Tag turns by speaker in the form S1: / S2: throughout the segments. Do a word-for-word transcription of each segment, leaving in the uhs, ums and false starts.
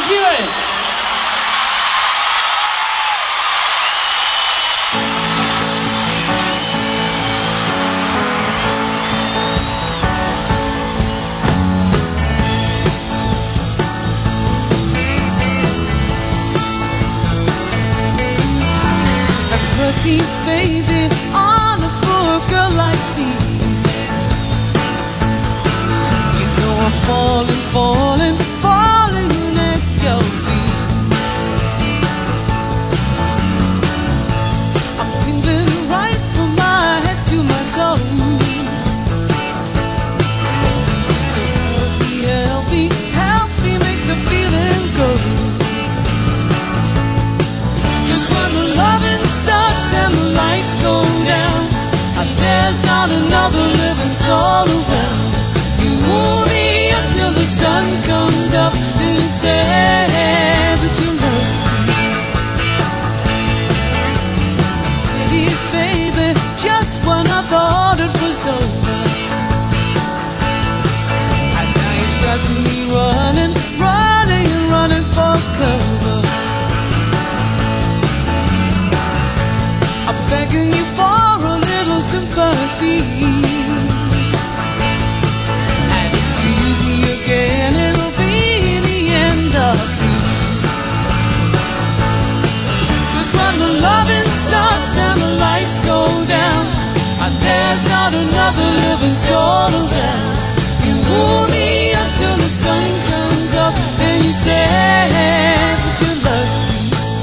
S1: Chile.
S2: Mercy, baby, on a poor girl like me. You know I'm falling, falling, falling at your feet. I'm tingling right from my head to my toes. So help me, help me, help me make the feeling go. 'Cause when the loving starts and the lights go down, and there's not another living soul around, you move me until the sun comes up and you say that you love me. Baby, baby, just when I thought it was over, and now you've got me running, running, running for cover. Begging you for a little sympathy, and if you use me again, it'll be the end of me. 'Cause when the loving starts and the lights go down, and there's not another living soul around, you woo me until the sun comes up and you say that you love me.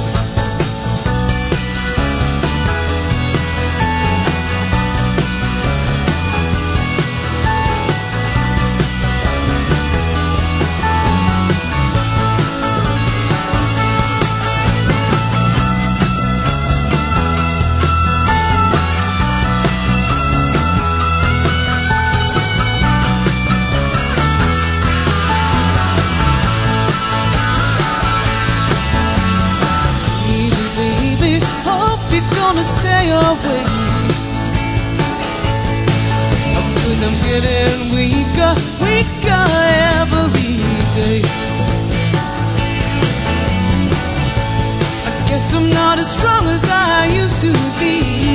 S2: Gonna stay away, 'cause I'm getting weaker, weaker every day. I guess I'm not as strong as I used to be,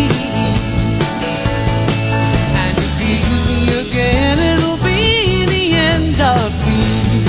S2: and if you use me again, it'll be the end of me.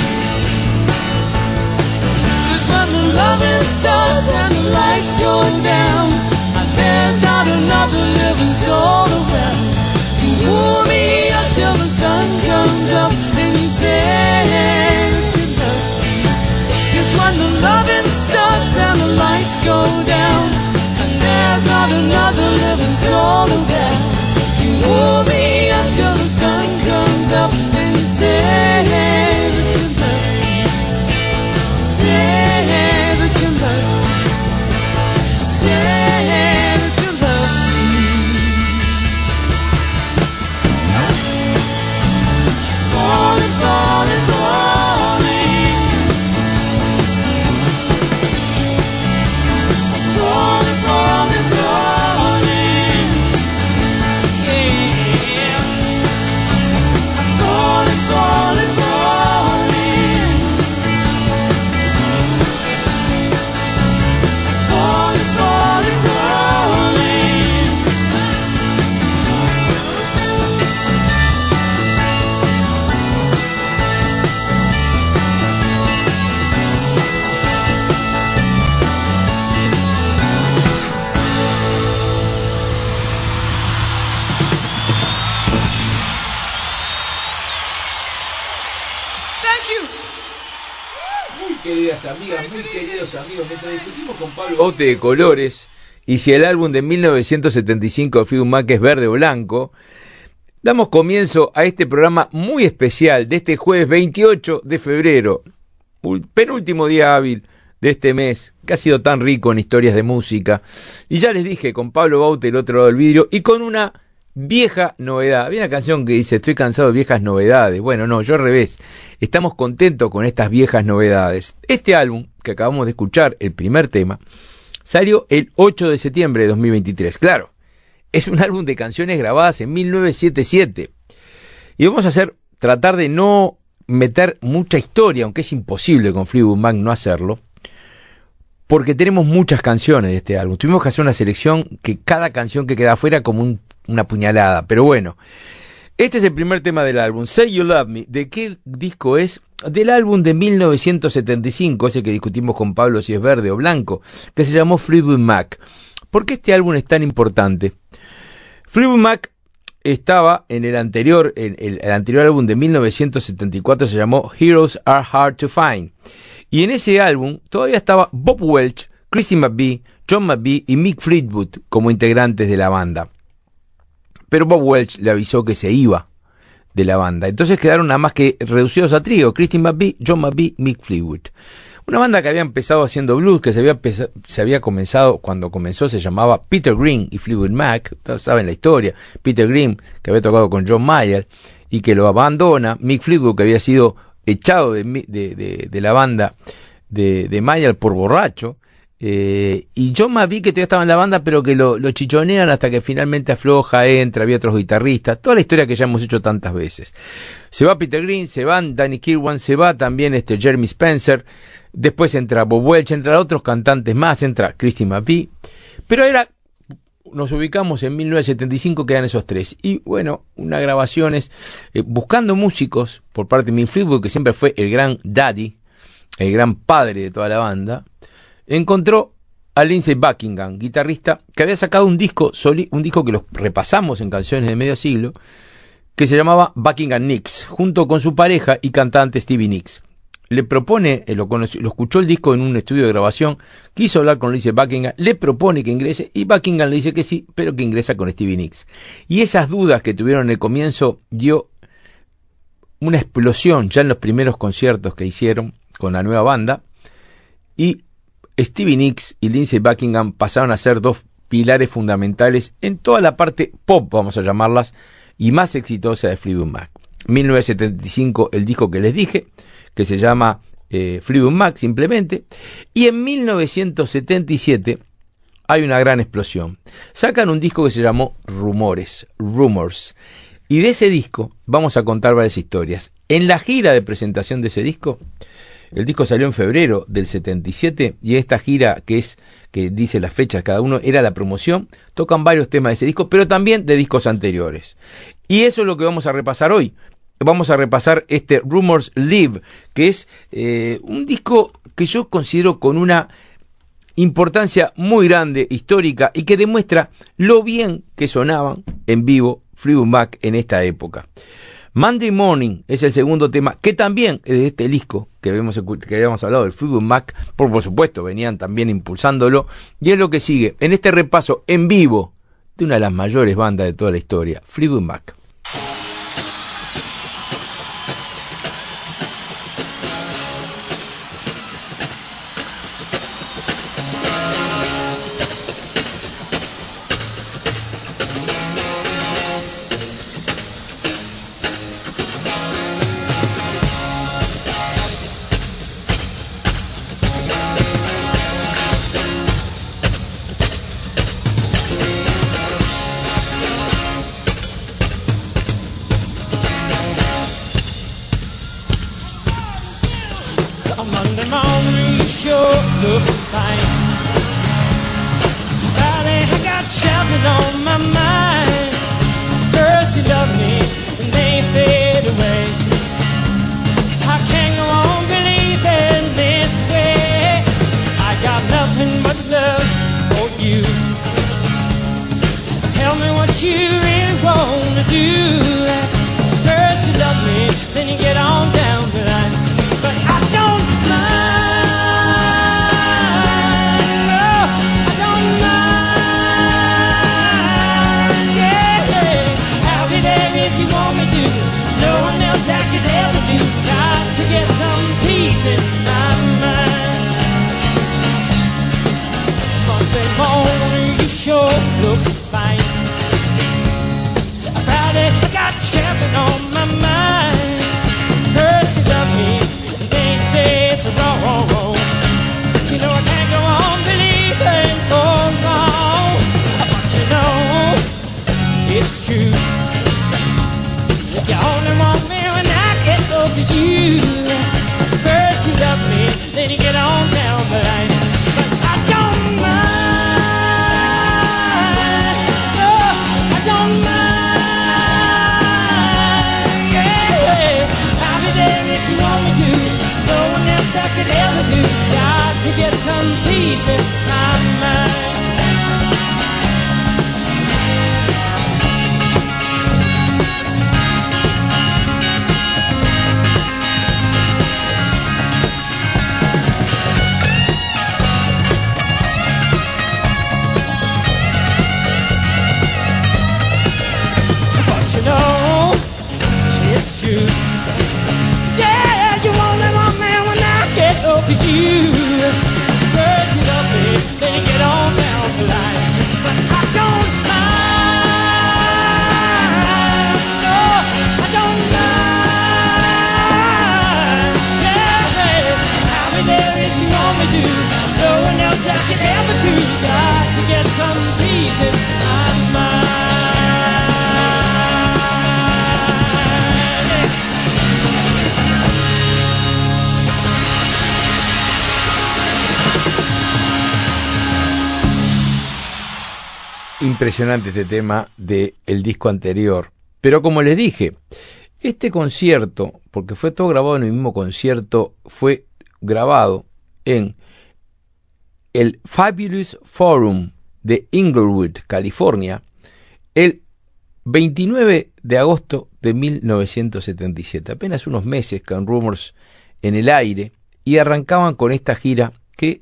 S2: 'Cause when the loving starts and the lights go down, there's not another living soul around, you woo me until the sun comes up and you say that you love me. 'Cause when the loving starts and the lights go down, and there's not another living soul around, you woo me until the sun comes up and you say that you love me. Say that you love me. Say falling, falling, falling, falling, falling, falling, yeah, falling, falling, falling, falling, falling, falling.
S3: Queridas amigas, muy queridos amigos, mientras discutimos con Pablo Baute de colores y si el álbum de mil novecientos setenta y cinco de Fleetwood Mac es verde o blanco, damos comienzo a este programa muy especial de este jueves veintiocho de febrero, penúltimo día hábil de este mes, que ha sido tan rico en historias de música. Y ya les dije, con Pablo Baute del otro lado del vidrio y con una vieja novedad. Había una canción que dice, estoy cansado de viejas novedades. Bueno, no, yo al revés. Estamos contentos con estas viejas novedades. Este álbum, que acabamos de escuchar, el primer tema, salió el ocho de septiembre de dos mil veintitrés. Claro, es un álbum de canciones grabadas en mil novecientos setenta y siete. Y vamos a hacer, tratar de no meter mucha historia, aunque es imposible con Fleetwood Mac no hacerlo, porque tenemos muchas canciones de este álbum. Tuvimos que hacer una selección que cada canción que queda afuera como un, una puñalada, pero bueno. Este es el primer tema del álbum, Say You Love Me. ¿De qué disco es? Del álbum de mil novecientos setenta y cinco, ese que discutimos con Pablo si es verde o blanco, que se llamó Fleetwood Mac. ¿Por qué este álbum es tan importante? Fleetwood Mac estaba en el anterior, en el, el anterior álbum de mil novecientos setenta y cuatro, se llamó Heroes Are Hard to Find. Y en ese álbum todavía estaba Bob Welch, Christine McVie, John McVie y Mick Fleetwood como integrantes de la banda. Pero Bob Welch le avisó que se iba de la banda. Entonces quedaron nada más que reducidos a trío: Christine McVie, John McVie, Mick Fleetwood. Una banda que había empezado haciendo blues, que se había, se había comenzado, cuando comenzó se llamaba Peter Green y Fleetwood Mac. Ustedes saben la historia. Peter Green, que había tocado con John Mayer y que lo abandona. Mick Fleetwood, que había sido echado de, de, de, de la banda de, de Mayer por borracho. Eh, y John McVie, que todavía estaba en la banda, pero que lo, lo chichonean hasta que finalmente afloja, entra, había otros guitarristas, toda la historia que ya hemos hecho tantas veces. Se va Peter Green, se van Danny Kirwan, se va también este Jeremy Spencer, después entra Bob Welch, entra otros cantantes más, entra Christine McVie, pero era, nos ubicamos en mil novecientos setenta y cinco, quedan esos tres, y bueno, unas grabaciones, eh, buscando músicos por parte de Mick Fleetwood, que siempre fue el gran daddy, el gran padre de toda la banda, encontró a Lindsey Buckingham, guitarrista, que había sacado un disco, soli, un disco que los repasamos en Canciones de Medio Siglo, que se llamaba Buckingham Nicks, junto con su pareja y cantante Stevie Nicks. Le propone, lo, conoció, lo escuchó el disco en un estudio de grabación, quiso hablar con Lindsey Buckingham, le propone que ingrese, y Buckingham le dice que sí, pero que ingresa con Stevie Nicks. Y esas dudas que tuvieron en el comienzo dio una explosión ya en los primeros conciertos que hicieron con la nueva banda, y Stevie Nicks y Lindsey Buckingham pasaron a ser dos pilares fundamentales en toda la parte pop, vamos a llamarlas, y más exitosa de Fleetwood Mac. mil novecientos setenta y cinco, el disco que les dije, que se llama eh, Fleetwood Mac simplemente, y en mil novecientos setenta y siete hay una gran explosión. Sacan un disco que se llamó Rumores, Rumors, y de ese disco vamos a contar varias historias. En la gira de presentación de ese disco, el disco salió en febrero del setenta y siete, y esta gira que es, que dice las fechas cada uno, era la promoción. Tocan varios temas de ese disco, pero también de discos anteriores. Y eso es lo que vamos a repasar hoy. Vamos a repasar este Rumors Live, que es eh, un disco que yo considero con una importancia muy grande, histórica, y que demuestra lo bien que sonaban en vivo Fleetwood Mac en esta época. Monday Morning es el segundo tema, que también es de este disco que habíamos, que habíamos hablado, del Fleetwood Mac, por, por supuesto venían también impulsándolo, y es lo que sigue en este repaso en vivo de una de las mayores bandas de toda la historia, Fleetwood Mac.
S2: You could ever do. Got to get some peace in my mind. But you know, it's true. Yeah, you won't let my man when I get up to you. First you love me, then you get on down the line. But I don't mind, no, I don't mind. Yeah, I'll be there if you want me to. No one else I could ever do. Got to get some peace in my mind.
S3: Impresionante este tema del disco anterior. Pero como les dije, este concierto, porque fue todo grabado en el mismo concierto, fue grabado en el Fabulous Forum de Inglewood, California, el veintinueve de agosto de mil novecientos setenta y siete. Apenas unos meses con Rumours en el aire, y arrancaban con esta gira que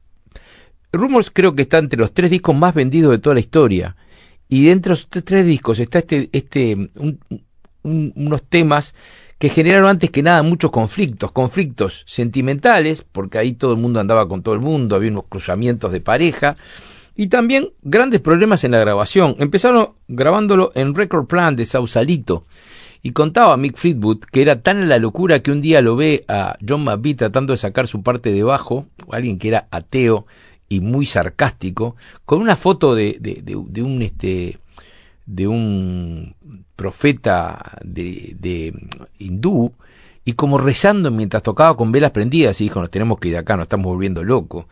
S3: Rumours creo que está entre los tres discos más vendidos de toda la historia, y dentro de estos tres discos está este, este un, un, unos temas que generaron antes que nada muchos conflictos, conflictos sentimentales, porque ahí todo el mundo andaba con todo el mundo, había unos cruzamientos de pareja, y también grandes problemas en la grabación. Empezaron grabándolo en Record Plant de Sausalito, y contaba Mick Fleetwood que era tan la locura que un día lo ve a John McVie tratando de sacar su parte de bajo, alguien que era ateo y muy sarcástico, con una foto de, de, de, de un este de un profeta de, de hindú, y como rezando mientras tocaba con velas prendidas, y dijo: nos tenemos que ir de acá, nos estamos volviendo locos.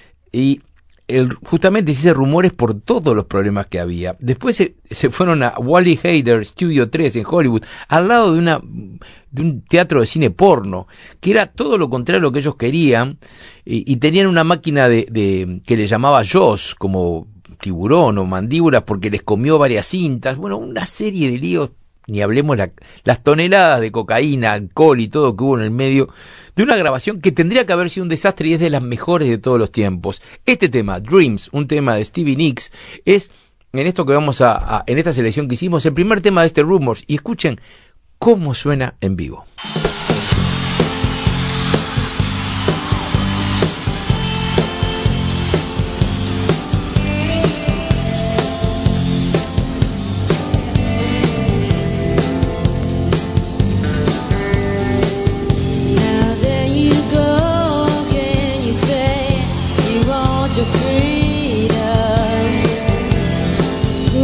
S3: Y el, justamente se hizo rumores por todos los problemas que había. Después se, se fueron a Wally Heider Studio tres en Hollywood, al lado de una de un teatro de cine porno, que era todo lo contrario a lo que ellos querían, y, y tenían una máquina de, de que le llamaba Jaws, como tiburón o mandíbulas, porque les comió varias cintas. Bueno, una serie de líos, ni hablemos la, las toneladas de cocaína, alcohol y todo que hubo en el medio de una grabación que tendría que haber sido un desastre, y es de las mejores de todos los tiempos. Este tema, Dreams, un tema de Stevie Nicks, es en esto que vamos a, a en esta selección que hicimos, el primer tema de este Rumours, y escuchen cómo suena en vivo.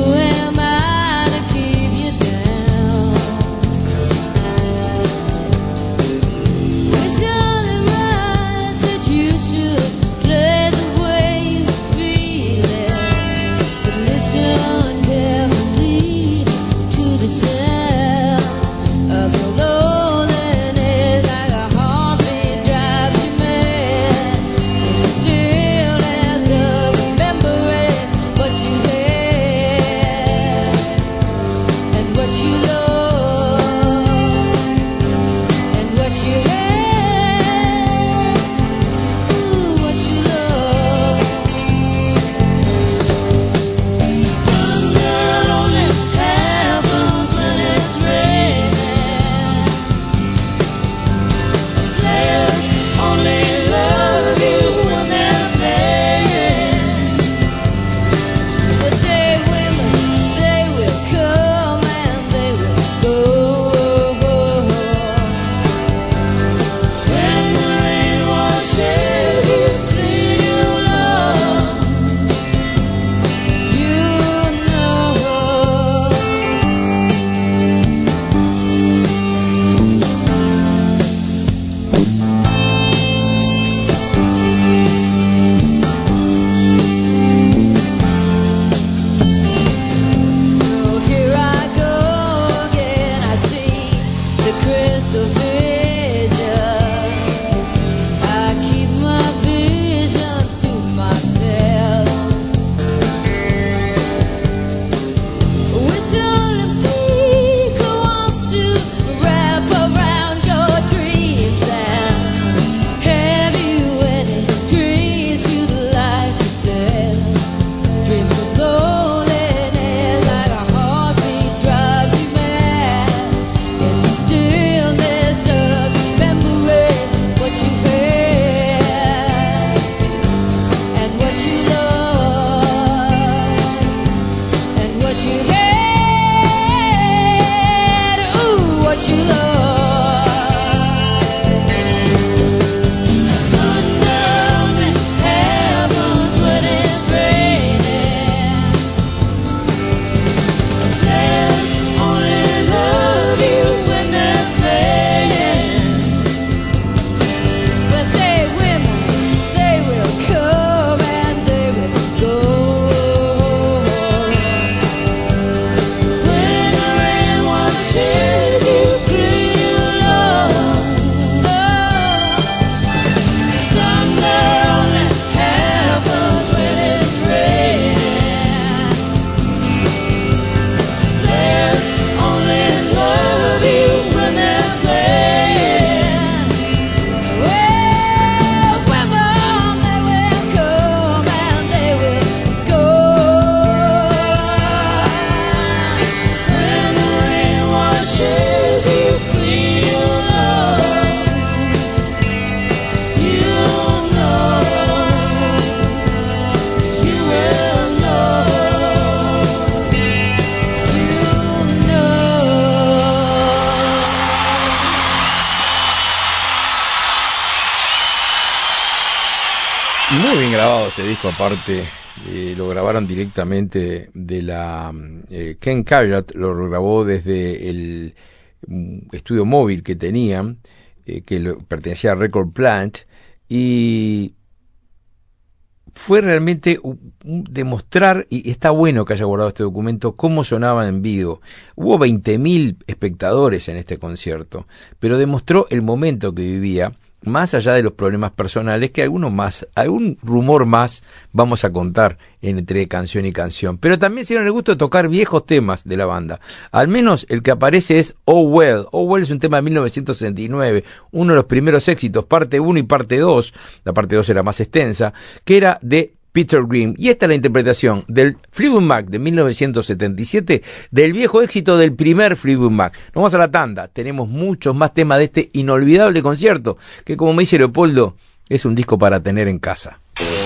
S2: Who am I to keep you down?
S3: Muy bien grabado este disco, aparte eh, lo grabaron directamente de la eh, Ken Carrot, lo grabó desde el um, estudio móvil que tenían, eh, que lo, pertenecía a Record Plant, y fue realmente un, un demostrar, y está bueno que haya guardado este documento, cómo sonaba en vivo. Hubo veinte mil espectadores en este concierto, pero demostró el momento que vivía, más allá de los problemas personales, que algunos más, algún rumor más vamos a contar entre canción y canción. Pero también se dieron el gusto de tocar viejos temas de la banda. Al menos el que aparece es Oh Well. Oh Well es un tema de mil novecientos sesenta y nueve, uno de los primeros éxitos, parte uno y parte dos, la parte dos era más extensa, que era de Peter Green. Y esta es la interpretación del Fleetwood Mac de mil novecientos setenta y siete, del viejo éxito del primer Fleetwood Mac. Nos vamos a la tanda, tenemos muchos más temas de este inolvidable concierto, que como me dice Leopoldo, es un disco para tener en casa.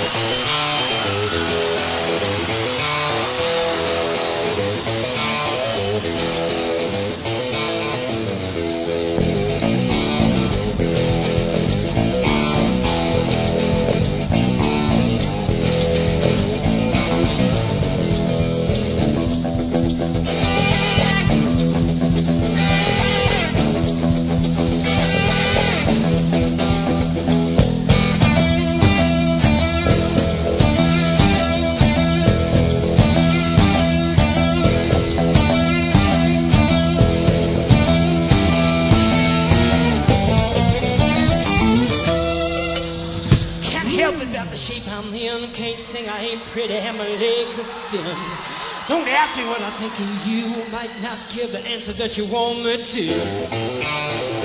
S2: Pretty and my legs are thin. Don't ask me what I think of you. Might not give the answer that you want me to.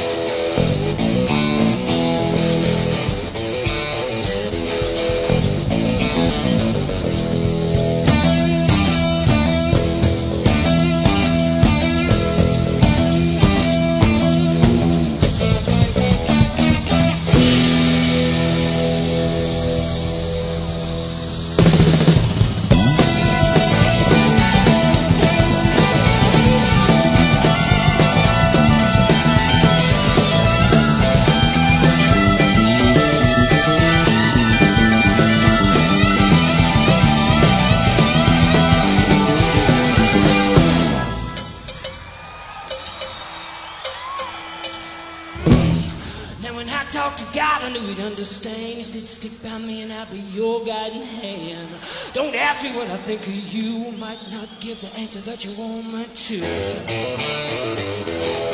S2: Understand, you said stick by me and I'll be your guiding hand. Don't ask me what I think of you. Might not give the answer that you want me to.